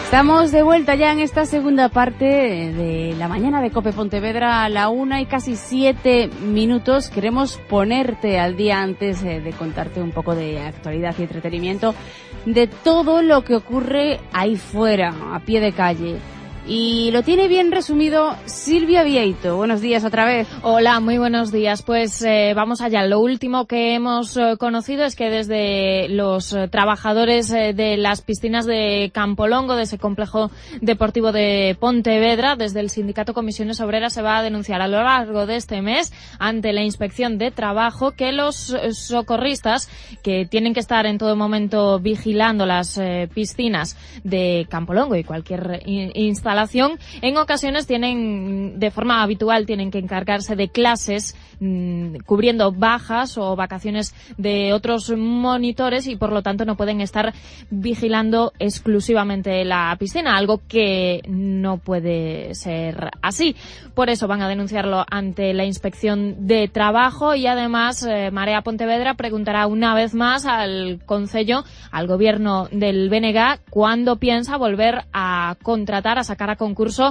Estamos de vuelta ya en esta segunda parte de la mañana de COPE Pontevedra a la 1:07. Queremos ponerte al día antes de contarte un poco de actualidad y entretenimiento de todo lo que ocurre ahí fuera, a pie de calle. Y lo tiene bien resumido Silvia Vieito. Buenos días otra vez. Hola, muy buenos días. Pues vamos allá. Lo último que hemos conocido es que desde los trabajadores de las piscinas de Campolongo, de ese complejo deportivo de Pontevedra, desde el sindicato Comisiones Obreras se va a denunciar a lo largo de este mes ante la Inspección de Trabajo que los socorristas, que tienen que estar en todo momento vigilando las piscinas de Campolongo y cualquier instalación, en ocasiones de forma habitual tienen que encargarse de clases cubriendo bajas o vacaciones de otros monitores y por lo tanto no pueden estar vigilando exclusivamente la piscina, algo que no puede ser así. Por eso van a denunciarlo ante la Inspección de Trabajo y además Marea Pontevedra preguntará una vez más al Concello, al gobierno del BNG, cuándo piensa volver a contratar, a sacar a concurso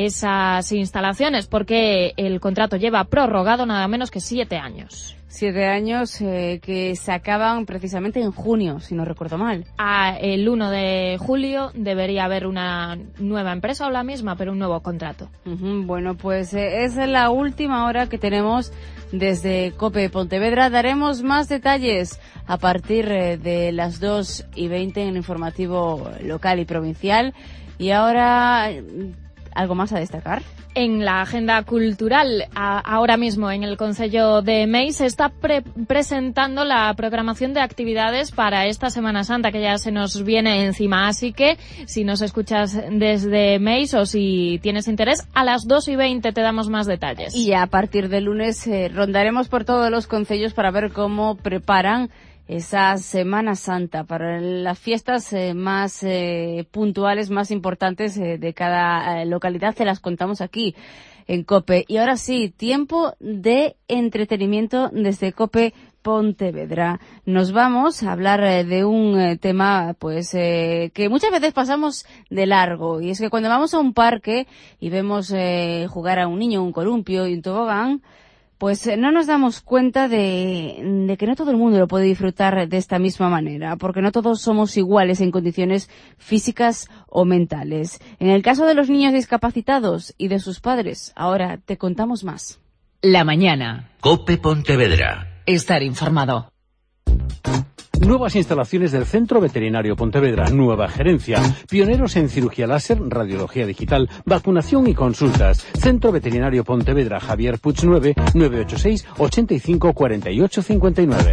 esas instalaciones, porque el contrato lleva prorrogado nada menos que 7 años. 7 años que se acaban precisamente en junio, si no recuerdo mal. El 1 de julio debería haber una nueva empresa o la misma, pero un nuevo contrato. Bueno, pues es la última hora que tenemos desde COPE Pontevedra. Daremos más detalles a partir de las 2:20 en el informativo local y provincial. Y ahora, ¿algo más a destacar? En la agenda cultural, ahora mismo en el Concello de Meis se está presentando la programación de actividades para esta Semana Santa que ya se nos viene encima. Así que si nos escuchas desde Meis o si tienes interés, a las 2:20 te damos más detalles. Y ya a partir del lunes rondaremos por todos los concellos para ver cómo preparan esa Semana Santa para las fiestas más puntuales, más importantes de cada localidad. Se las contamos aquí en COPE. Y ahora sí, tiempo de entretenimiento desde COPE Pontevedra. Nos vamos a hablar de un tema pues que muchas veces pasamos de largo, y es que cuando vamos a un parque y vemos jugar a un niño un columpio y un tobogán, pues no nos damos cuenta de que no todo el mundo lo puede disfrutar de esta misma manera, porque no todos somos iguales en condiciones físicas o mentales. En el caso de los niños discapacitados y de sus padres, ahora te contamos más. La mañana. COPE Pontevedra. Estar informado. Nuevas instalaciones del Centro Veterinario Pontevedra, nueva gerencia, pioneros en cirugía láser, radiología digital, vacunación y consultas. Centro Veterinario Pontevedra, Javier Puig 9, 986 85 48 59.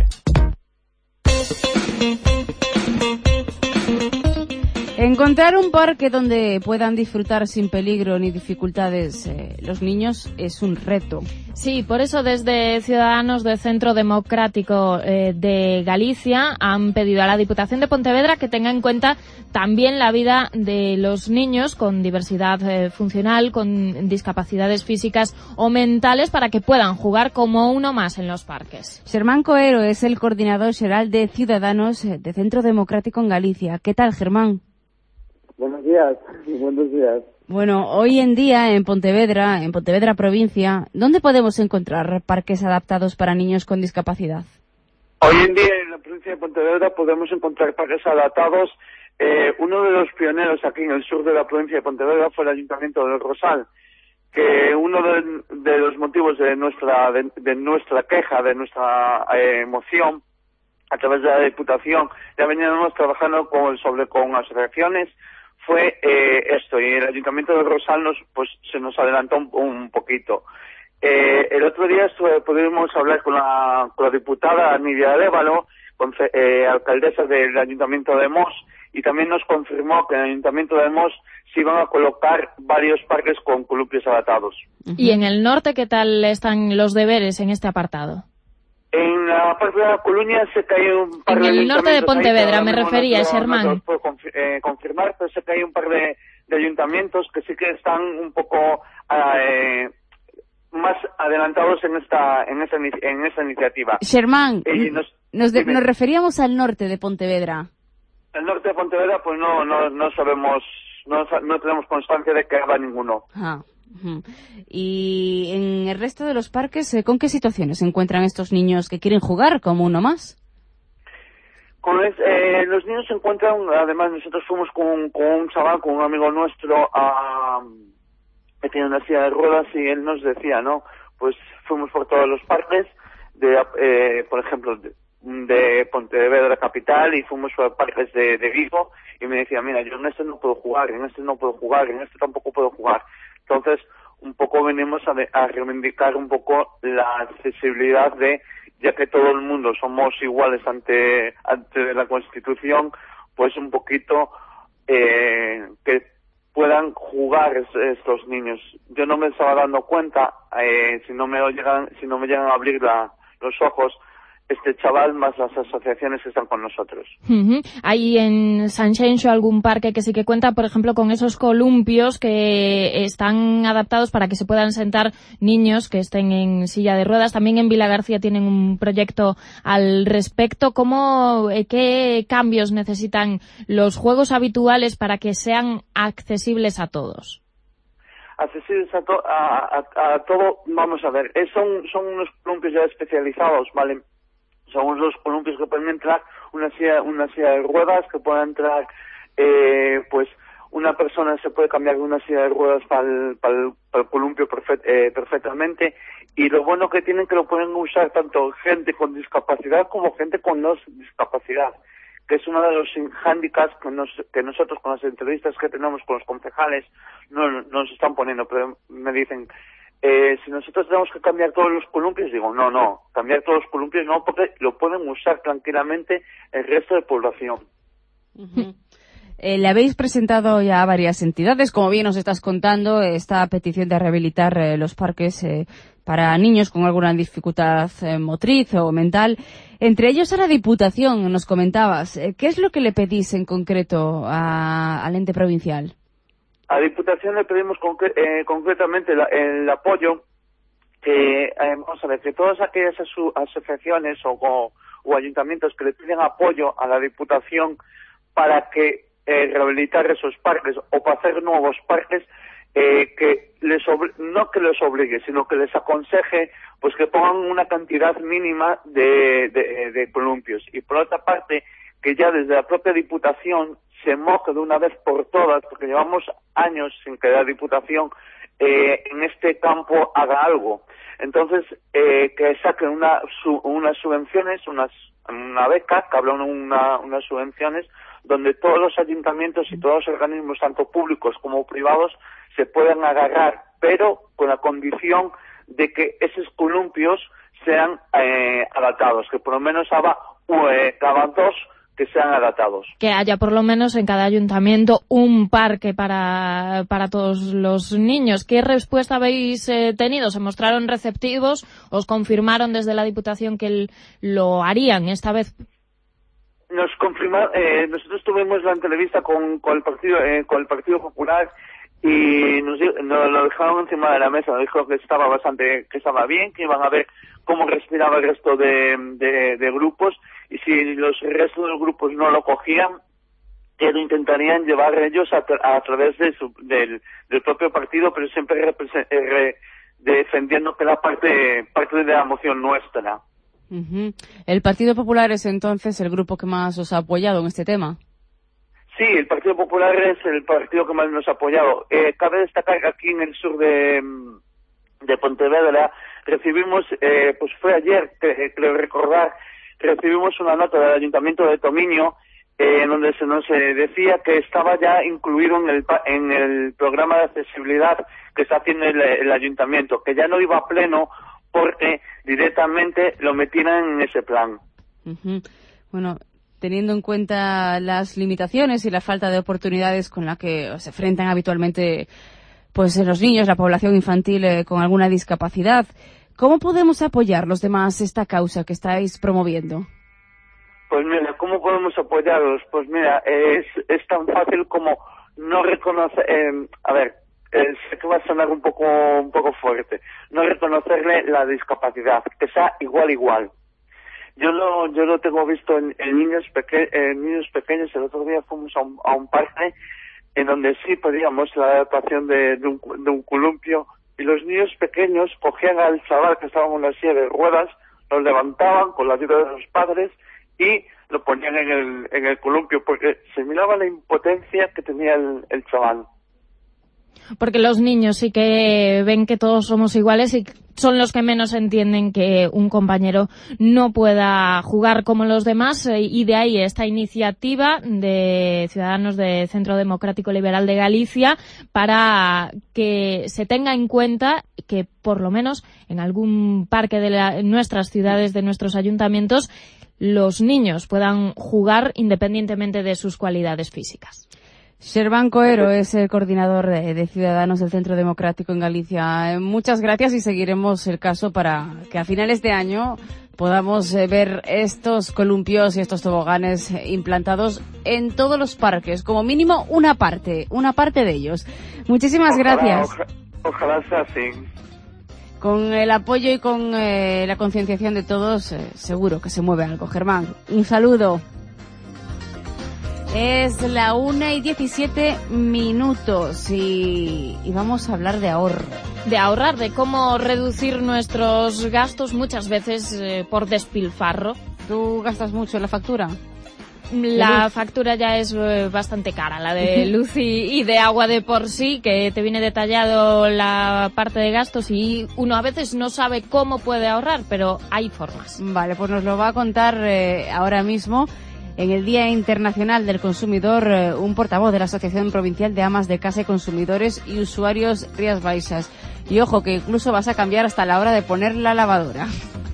Encontrar un parque donde puedan disfrutar sin peligro ni dificultades los niños es un reto. Sí, por eso desde Ciudadanos del Centro Democrático de Galicia han pedido a la Diputación de Pontevedra que tenga en cuenta también la vida de los niños con diversidad funcional, con discapacidades físicas o mentales, para que puedan jugar como uno más en los parques. Germán Coero es el coordinador general de Ciudadanos de Centro Democrático en Galicia. ¿Qué tal, Germán? Buenos días. Bueno, hoy en día en Pontevedra provincia, ¿dónde podemos encontrar parques adaptados para niños con discapacidad? Hoy en día en la provincia de Pontevedra podemos encontrar parques adaptados. Uno de los pioneros aquí en el sur de la provincia de Pontevedra fue el Ayuntamiento del Rosal, que uno de los motivos de nuestra queja, de nuestra moción, a través de la Diputación, ya veníamos trabajando con asociaciones, fue esto, y el Ayuntamiento del Rosal se nos adelantó un poquito. El otro día pudimos hablar con la diputada Nidia Arévalo, alcaldesa del Ayuntamiento de Mos, y también nos confirmó que en el Ayuntamiento de Mos se iban a colocar varios parques con columpios adaptados. ¿Y en el norte qué tal están los deberes en este apartado? En la parte de La Coruña sé que hay un par de... En el norte de Pontevedra me refería, Germán. No puedo confirmar, pero sé que hay un par de ayuntamientos que sí que están un poco más adelantados en esa iniciativa. Germán, nos referíamos al norte de Pontevedra. El norte de Pontevedra, pues no sabemos no tenemos constancia de que haya ninguno. Ah. Y en el resto de los parques, ¿con qué situaciones se encuentran estos niños que quieren jugar como uno más? Los niños se encuentran, además nosotros fuimos con un chaval, con un amigo nuestro, que tiene una silla de ruedas, y él nos decía, ¿no? Pues fuimos por todos los parques, por ejemplo, de Pontevedra capital, y fuimos por parques de Vigo, y me decía, mira, yo en este no puedo jugar, en este no puedo jugar, en este tampoco puedo jugar. Entonces, un poco venimos a reivindicar un poco la accesibilidad ya que todo el mundo somos iguales ante la Constitución, pues un poquito que puedan jugar estos niños. Yo no me estaba dando cuenta, si no me llegan a abrir los ojos, este chaval más las asociaciones que están con nosotros. ¿Hay en Sanxenxo algún parque que sí que cuenta, por ejemplo, con esos columpios que están adaptados para que se puedan sentar niños que estén en silla de ruedas? También en Vilagarcía tienen un proyecto al respecto. ¿Qué cambios necesitan los juegos habituales para que sean accesibles a todos? Accesibles a todo, vamos a ver, son unos columpios ya especializados, ¿vale? Son unos columpios que pueden entrar una silla de ruedas, que pueda entrar, pues una persona se puede cambiar de una silla de ruedas para el columpio perfectamente, y lo bueno que tienen que lo pueden usar tanto gente con discapacidad como gente con no discapacidad, que es uno de los hándicaps que nosotros con las entrevistas que tenemos con los concejales nos están poniendo, pero me dicen, si nosotros tenemos que cambiar todos los columpios, digo, no, cambiar todos los columpios no, porque lo pueden usar tranquilamente el resto de población. Le habéis presentado ya a varias entidades, como bien nos estás contando, esta petición de rehabilitar los parques para niños con alguna dificultad motriz o mental. Entre ellos a la Diputación, nos comentabas. ¿Qué es lo que le pedís en concreto al ente provincial? A la Diputación le pedimos concretamente el apoyo, vamos a ver, que todas aquellas asociaciones o ayuntamientos que le piden apoyo a la Diputación para que rehabilitar esos parques o para hacer nuevos parques, no que les obligue, sino que les aconseje pues que pongan una cantidad mínima de columpios. Y por otra parte, que ya desde la propia Diputación se moje de una vez por todas, porque llevamos años sin que la Diputación en este campo haga algo. Entonces, que saquen unas subvenciones, una beca, que hablan unas subvenciones, donde todos los ayuntamientos y todos los organismos, tanto públicos como privados, se puedan agarrar, pero con la condición de que esos columpios sean adaptados, que por lo menos haga dos que sean adaptados. Que haya por lo menos en cada ayuntamiento un parque para todos los niños. ¿Qué respuesta habéis tenido? ¿Se mostraron receptivos? ¿Os confirmaron desde la Diputación que lo harían esta vez? Nos confirmaron, nosotros tuvimos la entrevista con el Partido Popular y nos lo dejaron encima de la mesa, nos dijo que estaba bien, que iban a ver cómo respiraba el resto de grupos, y si los restos de los grupos no lo cogían, que lo intentarían llevar ellos a través del propio partido, pero siempre defendiendo que era parte de la moción nuestra. ¿El Partido Popular es entonces el grupo que más os ha apoyado en este tema? Sí, el Partido Popular es el partido que más nos ha apoyado. Cabe destacar que aquí en el sur de Pontevedra recibimos, pues fue ayer, creo recordar, recibimos una nota del Ayuntamiento de Tomiño en donde se nos decía que estaba ya incluido en el programa de accesibilidad que está haciendo el Ayuntamiento, que ya no iba a pleno porque directamente lo metieran en ese plan. Bueno, teniendo en cuenta las limitaciones y la falta de oportunidades con la que se enfrentan habitualmente pues los niños, la población infantil con alguna discapacidad, ¿cómo podemos apoyar los demás esta causa que estáis promoviendo? Pues mira, ¿cómo podemos apoyarlos? Pues mira, es tan fácil como no reconocer, sé que va a sonar un poco fuerte, no reconocerle la discapacidad, que sea igual. Yo lo tengo visto en niños pequeños. El otro día fuimos a un parque en donde sí pedíamos la adaptación de un columpio, y los niños pequeños cogían al chaval que estaba en una silla de ruedas, lo levantaban con la ayuda de sus padres y lo ponían en el columpio, porque se miraba la impotencia que tenía el chaval. Porque los niños sí que ven que todos somos iguales y son los que menos entienden que un compañero no pueda jugar como los demás, y de ahí esta iniciativa de Ciudadanos de Centro Democrático Liberal de Galicia para que se tenga en cuenta que por lo menos en algún parque de nuestras ciudades, de nuestros ayuntamientos, los niños puedan jugar independientemente de sus cualidades físicas. Sherban Coero es el coordinador de Ciudadanos del Centro Democrático en Galicia. Muchas gracias y seguiremos el caso para que a finales de año podamos ver estos columpios y estos toboganes implantados en todos los parques, como mínimo una parte de ellos. Muchísimas gracias. Ojalá sea así. Con el apoyo y con la concienciación de todos, seguro que se mueve algo. Germán, un saludo. Es la 1:17 y vamos a hablar de ahorro. De ahorrar, de cómo reducir nuestros gastos, muchas veces por despilfarro. ¿Tú gastas mucho en la factura? La factura ya es bastante cara, la de luz y de agua de por sí, que te viene detallado la parte de gastos y uno a veces no sabe cómo puede ahorrar, pero hay formas. Vale, pues nos lo va a contar ahora mismo, en el Día Internacional del Consumidor, un portavoz de la Asociación Provincial de Amas de Casa y Consumidores y Usuarios Rías Baixas. Y ojo, que incluso vas a cambiar hasta la hora de poner la lavadora.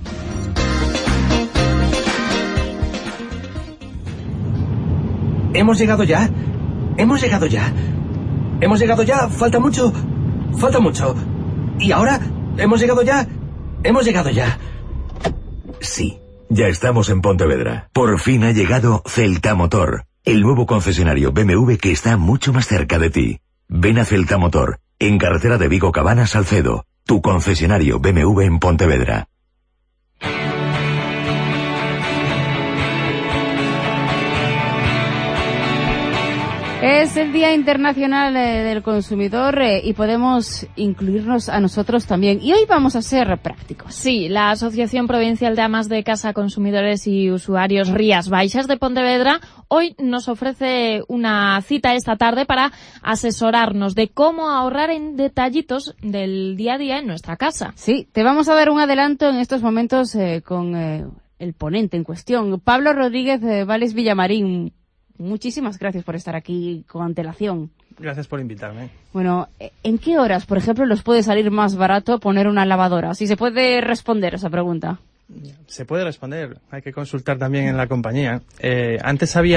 ¿Hemos llegado ya? ¿Hemos llegado ya? ¿Hemos llegado ya? ¿Falta mucho? ¿Falta mucho? ¿Y ahora? ¿Hemos llegado ya? ¿Hemos llegado ya? Sí, ya estamos en Pontevedra. Por fin ha llegado Celta Motor, el nuevo concesionario BMW que está mucho más cerca de ti. Ven a Celta Motor, en carretera de Vigo Cabana Salcedo, tu concesionario BMW en Pontevedra. Es el Día Internacional del Consumidor y podemos incluirnos a nosotros también. Y hoy vamos a ser prácticos. Sí, la Asociación Provincial de Amas de Casa, Consumidores y Usuarios Rías Baixas de Pontevedra hoy nos ofrece una cita esta tarde para asesorarnos de cómo ahorrar en detallitos del día a día en nuestra casa. Sí, te vamos a dar un adelanto en estos momentos con el ponente en cuestión, Pablo Rodríguez Vales Villamarín. Muchísimas gracias por estar aquí con antelación. Gracias por invitarme. Bueno, ¿en qué horas, por ejemplo, nos puede salir más barato poner una lavadora? Si se puede responder esa pregunta. Se puede responder, hay que consultar también en la compañía. Antes había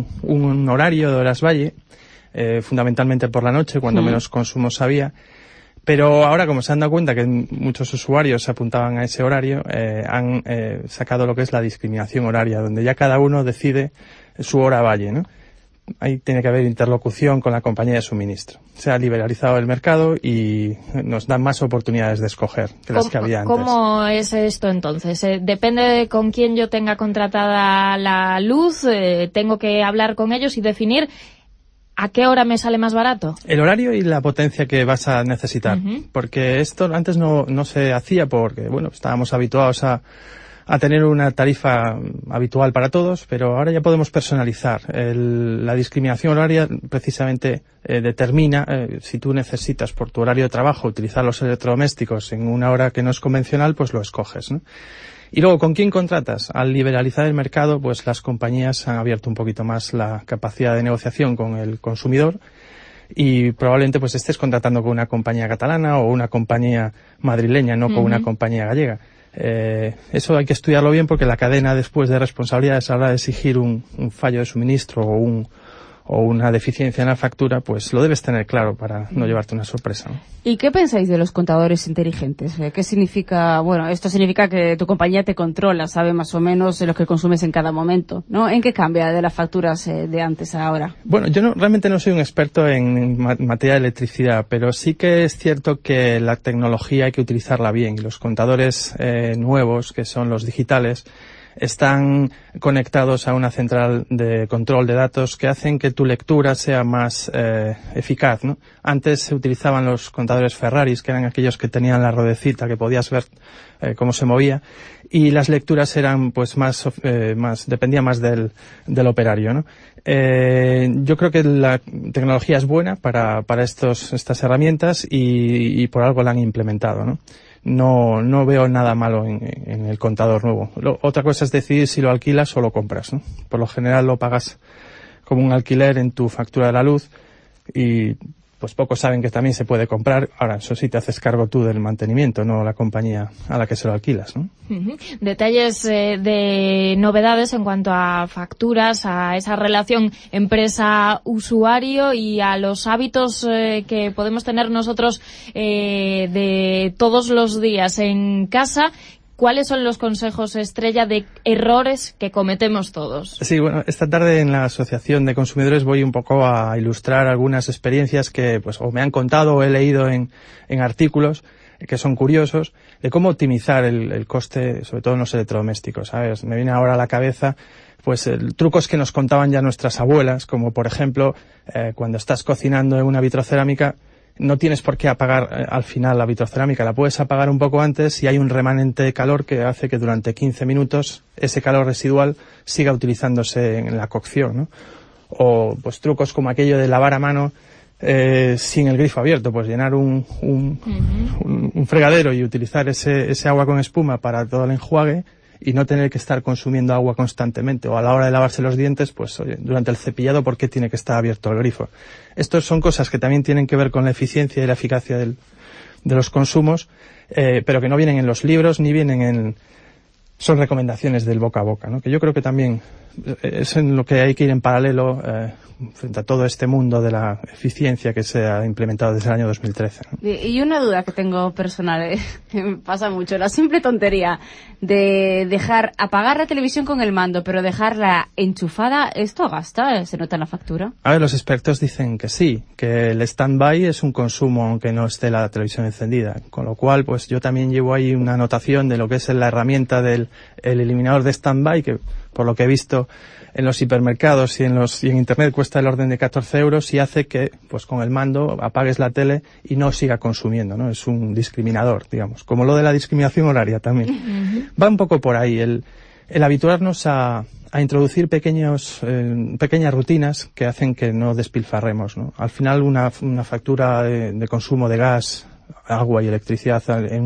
un horario de horas valle, fundamentalmente por la noche, cuando menos consumos había. Pero ahora, como se han dado cuenta que muchos usuarios se apuntaban a ese horario, han sacado lo que es la discriminación horaria, donde ya cada uno decide su hora valle, ¿no? Ahí tiene que haber interlocución con la compañía de suministro. Se ha liberalizado el mercado y nos dan más oportunidades de escoger que las que había antes. ¿Cómo es esto entonces? Depende de con quién yo tenga contratada la luz, tengo que hablar con ellos y definir ¿a qué hora me sale más barato? El horario y la potencia que vas a necesitar. Porque esto antes no se hacía porque, bueno, estábamos habituados a tener una tarifa habitual para todos, pero ahora ya podemos personalizar. La discriminación horaria precisamente determina si tú necesitas por tu horario de trabajo utilizar los electrodomésticos en una hora que no es convencional, pues lo escoges, ¿no? Y luego, ¿con quién contratas? Al liberalizar el mercado, pues las compañías han abierto un poquito más la capacidad de negociación con el consumidor y probablemente pues estés contratando con una compañía catalana o una compañía madrileña, no con una compañía gallega. Eso hay que estudiarlo bien porque la cadena después de responsabilidades a la hora de exigir un fallo de suministro o una deficiencia en la factura, pues lo debes tener claro para no llevarte una sorpresa, ¿no? ¿Y qué pensáis de los contadores inteligentes? ¿Qué significa? Bueno, esto significa que tu compañía te controla, sabe más o menos lo que consumes en cada momento, ¿no? ¿En qué cambia de las facturas de antes a ahora? Bueno, yo realmente no soy un experto en materia de electricidad, pero sí que es cierto que la tecnología hay que utilizarla bien y los contadores nuevos, que son los digitales, están conectados a una central de control de datos que hacen que tu lectura sea más eficaz, ¿no? Antes se utilizaban los contadores Ferraris, que eran aquellos que tenían la ruedecita, que podías ver cómo se movía, y las lecturas eran pues dependía más del operario, ¿no? Yo creo que la tecnología es buena para estas herramientas y por algo la han implementado, ¿no? No veo nada malo en el contador nuevo. Otra cosa es decidir si lo alquilas o lo compras, ¿no? Por lo general lo pagas como un alquiler en tu factura de la luz y pues pocos saben que también se puede comprar. Ahora, eso sí, te haces cargo tú del mantenimiento, no la compañía a la que se lo alquilas, ¿no? Detalles de novedades en cuanto a facturas, a esa relación empresa-usuario y a los hábitos que podemos tener nosotros de todos los días en casa. ¿Cuáles son los consejos estrella de errores que cometemos todos? Sí, bueno, esta tarde en la Asociación de Consumidores voy un poco a ilustrar algunas experiencias que pues o me han contado o he leído en artículos que son curiosos de cómo optimizar el coste, sobre todo en los electrodomésticos, ¿sabes? Me viene ahora a la cabeza pues trucos que nos contaban ya nuestras abuelas, como por ejemplo cuando estás cocinando en una vitrocerámica, no tienes por qué apagar al final la vitrocerámica, la puedes apagar un poco antes y hay un remanente de calor que hace que durante 15 minutos ese calor residual siga utilizándose en la cocción, ¿no? O pues trucos como aquello de lavar a mano sin el grifo abierto, pues llenar un fregadero y utilizar ese agua con espuma para todo el enjuague y no tener que estar consumiendo agua constantemente, o a la hora de lavarse los dientes, pues oye, durante el cepillado, ¿por qué tiene que estar abierto el grifo? Estos son cosas que también tienen que ver con la eficiencia y la eficacia de los consumos, pero que no vienen en los libros ni vienen son recomendaciones del boca a boca, ¿no? Que yo creo que también es en lo que hay que ir en paralelo frente a todo este mundo de la eficiencia que se ha implementado desde el año 2013, ¿no? Y una duda que tengo personal, que me pasa mucho, la simple tontería de apagar la televisión con el mando, pero dejarla enchufada, ¿esto gasta? ¿Se nota en la factura? A ver, los expertos dicen que sí, que el stand-by es un consumo aunque no esté la televisión encendida, con lo cual pues yo también llevo ahí una anotación de lo que es la herramienta del el eliminador de stand-by, que por lo que he visto en los hipermercados y en internet cuesta el orden de 14 euros y hace que pues con el mando apagues la tele y no siga consumiendo, ¿no? Es un discriminador, digamos, como lo de la discriminación horaria también. Va un poco por ahí el habituarnos a introducir pequeñas rutinas que hacen que no despilfarremos, ¿no? Al final una factura de consumo de gas, agua y electricidad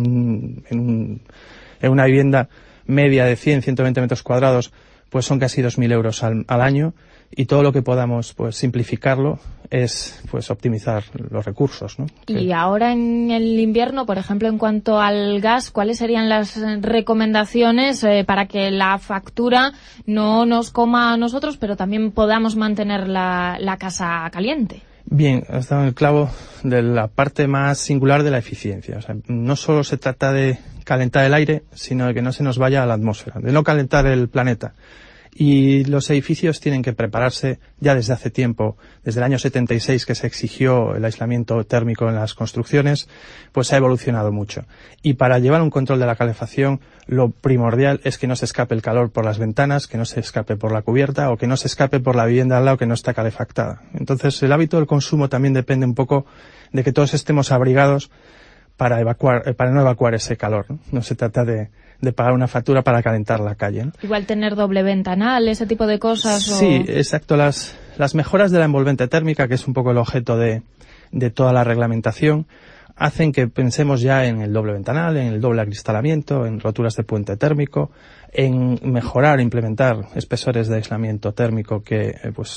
en una vivienda media de 100-120 metros cuadrados, pues son casi 2.000 euros al año, y todo lo que podamos pues simplificarlo es pues optimizar los recursos, ¿no? Y ahora en el invierno, por ejemplo, en cuanto al gas, ¿cuáles serían las recomendaciones para que la factura no nos coma a nosotros, pero también podamos mantener la casa caliente? Bien, has dado el clavo de la parte más singular de la eficiencia. O sea, no solo se trata de calentar el aire, sino de que no se nos vaya a la atmósfera, de no calentar el planeta. Y los edificios tienen que prepararse ya desde hace tiempo, desde el año 76 que se exigió el aislamiento térmico en las construcciones, pues ha evolucionado mucho. Y para llevar un control de la calefacción, lo primordial es que no se escape el calor por las ventanas, que no se escape por la cubierta o que no se escape por la vivienda al lado que no está calefactada. Entonces el hábito del consumo también depende un poco de que todos estemos abrigados para no evacuar ese calor, ¿no? No se trata de pagar una factura para calentar la calle, ¿no? Igual tener doble ventanal, ese tipo de cosas. Sí, exacto. Las mejoras de la envolvente térmica, que es un poco el objeto de toda la reglamentación, hacen que pensemos ya en el doble ventanal, en el doble acristalamiento, en roturas de puente térmico, en mejorar, implementar espesores de aislamiento térmico que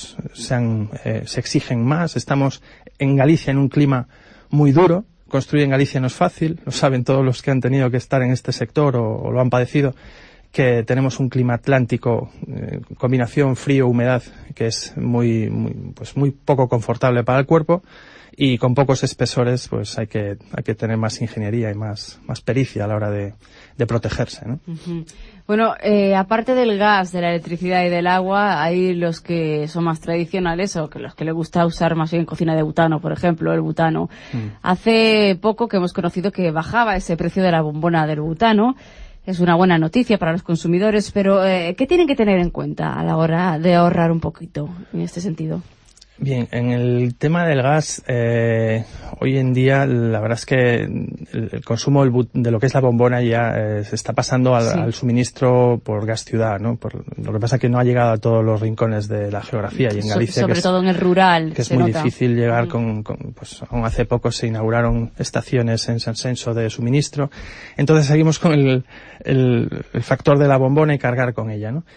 se exigen más. Estamos en Galicia en un clima muy duro. Construir en Galicia no es fácil, lo saben todos los que han tenido que estar en este sector o lo han padecido, que tenemos un clima atlántico, combinación frío-humedad, que es muy poco confortable para el cuerpo, y con pocos espesores pues hay que tener más ingeniería y más pericia a la hora de protegerse, ¿no? Uh-huh. Bueno, aparte del gas, de la electricidad y del agua, hay los que son más tradicionales o que los que le gusta usar más bien cocina de butano, por ejemplo, el butano. Hace poco que hemos conocido que bajaba ese precio de la bombona del butano. es una buena noticia para los consumidores, pero ¿qué tienen que tener en cuenta a la hora de ahorrar un poquito en este sentido? Bien, en el tema del gas, hoy en día la verdad es que el consumo de lo que es la bombona ya se está pasando al suministro por gas ciudad, ¿no? Lo que pasa es que no ha llegado a todos los rincones de la geografía y en Galicia, sobre todo en el rural, que es muy difícil llegar pues aún hace poco se inauguraron estaciones en Sansenso de suministro, entonces seguimos con el factor de la bombona y cargar con ella, ¿no?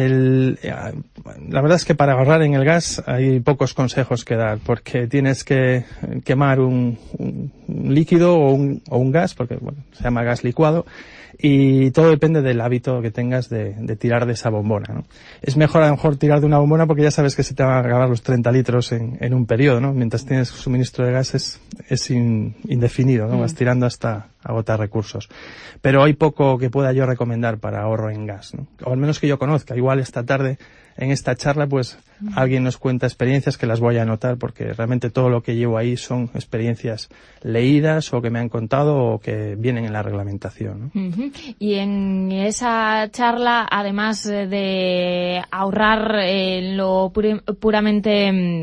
La verdad es que para ahorrar en el gas hay pocos consejos que dar, porque tienes que quemar un líquido o un gas, porque bueno, se llama gas licuado, y todo depende del hábito que tengas de tirar de esa bombona, ¿no? Es mejor a lo mejor tirar de una bombona porque ya sabes que se te van a acabar los 30 litros en un periodo, ¿no? Mientras tienes suministro de gas es indefinido, ¿no? Vas tirando hasta agotar recursos. Pero hay poco que pueda yo recomendar para ahorro en gas, ¿no? O al menos que yo conozca. Igual esta tarde en esta charla pues alguien nos cuenta experiencias que las voy a anotar, porque realmente todo lo que llevo ahí son experiencias leídas o que me han contado o que vienen en la reglamentación, ¿no? Y en esa charla, además de ahorrar lo puramente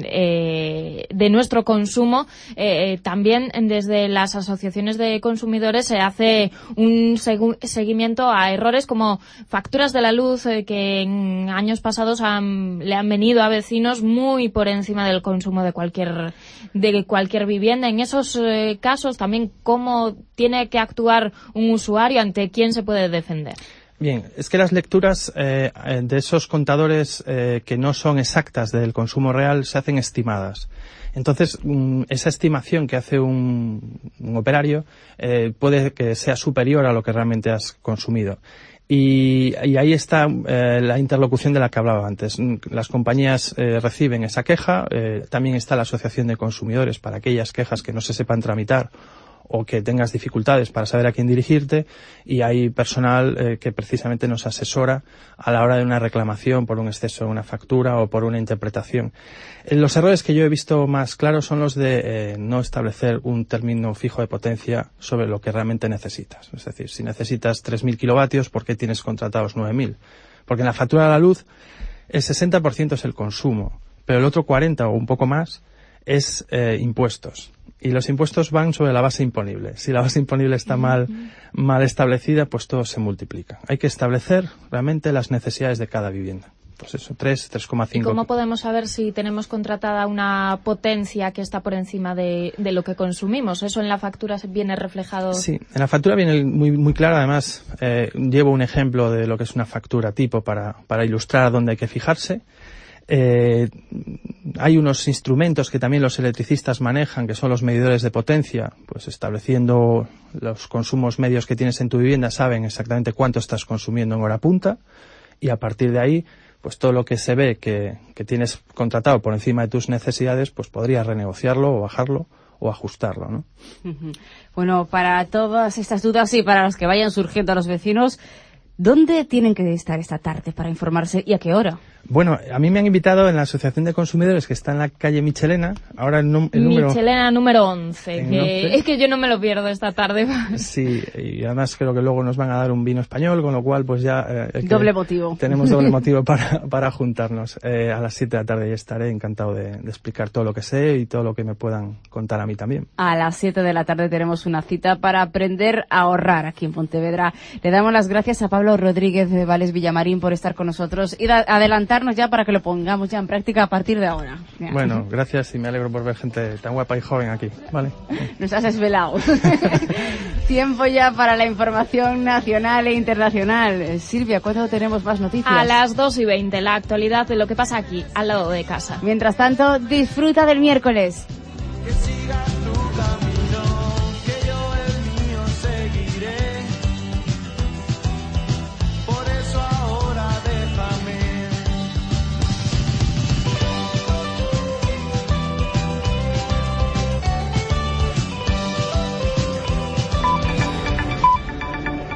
de nuestro consumo, también desde las asociaciones de consumidores se hace un seguimiento a errores como facturas de la luz que en años pasados le han venido a vecinos muy por encima del consumo de cualquier vivienda. En esos casos también, ¿cómo tiene que actuar un usuario? ¿Ante quién se puede defender? Bien, es que las lecturas de esos contadores que no son exactas del consumo real se hacen estimadas. Entonces, esa estimación que hace un operario puede que sea superior a lo que realmente has consumido. Y ahí está la interlocución de la que hablaba antes. Las compañías reciben esa queja, también está la Asociación de Consumidores para aquellas quejas que no se sepan tramitar o que tengas dificultades para saber a quién dirigirte, y hay personal que precisamente nos asesora a la hora de una reclamación por un exceso de una factura o por una interpretación. Los errores que yo he visto más claros son los de no establecer un término fijo de potencia sobre lo que realmente necesitas. Es decir, si necesitas 3.000 kilovatios, ¿por qué tienes contratados 9.000? Porque en la factura de la luz el 60% es el consumo, pero el otro 40% o un poco más es impuestos. Y los impuestos van sobre la base imponible. Si la base imponible está mal establecida, pues todo se multiplica. Hay que establecer realmente las necesidades de cada vivienda. Pues eso, 3,5. ¿Y cómo podemos saber si tenemos contratada una potencia que está por encima de lo que consumimos? ¿Eso en la factura viene reflejado? Sí, en la factura viene muy, muy claro. Además, llevo un ejemplo de lo que es una factura tipo para ilustrar dónde hay que fijarse. Hay unos instrumentos que también los electricistas manejan, que son los medidores de potencia, pues estableciendo los consumos medios que tienes en tu vivienda, saben exactamente cuánto estás consumiendo en hora punta, y a partir de ahí, pues todo lo que se ve que tienes contratado por encima de tus necesidades, pues podrías renegociarlo o bajarlo o ajustarlo, ¿no? Bueno, para todas estas dudas y para las que vayan surgiendo a los vecinos, ¿dónde tienen que estar esta tarde para informarse y a qué hora? Bueno, a mí me han invitado en la Asociación de Consumidores, que está en la calle Michelena. Ahora el número... Michelena número 11, es que yo no me lo pierdo esta tarde. Sí, y además creo que luego nos van a dar un vino español, con lo cual pues ya... doble motivo. Tenemos doble motivo para juntarnos. A las 7 de la tarde ya estaré encantado de explicar todo lo que sé y todo lo que me puedan contar a mí también. A las 7 de la tarde tenemos una cita para aprender a ahorrar aquí en Pontevedra. Le damos las gracias a Pablo Rodríguez de Vales Villamarín por estar con nosotros y adelantarnos ya para que lo pongamos ya en práctica a partir de ahora. Ya. Bueno, gracias y me alegro por ver gente tan guapa y joven aquí. Vale. Nos has desvelado. Tiempo ya para la información nacional e internacional. Silvia, ¿cuándo tenemos más noticias? A las 2:20, la actualidad de lo que pasa aquí, al lado de casa. Mientras tanto, disfruta del miércoles. Que sigas tu camino, que yo el mío seguiré. Por eso ahora déjame.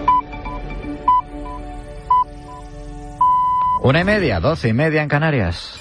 Una y media, 12:30 en Canarias.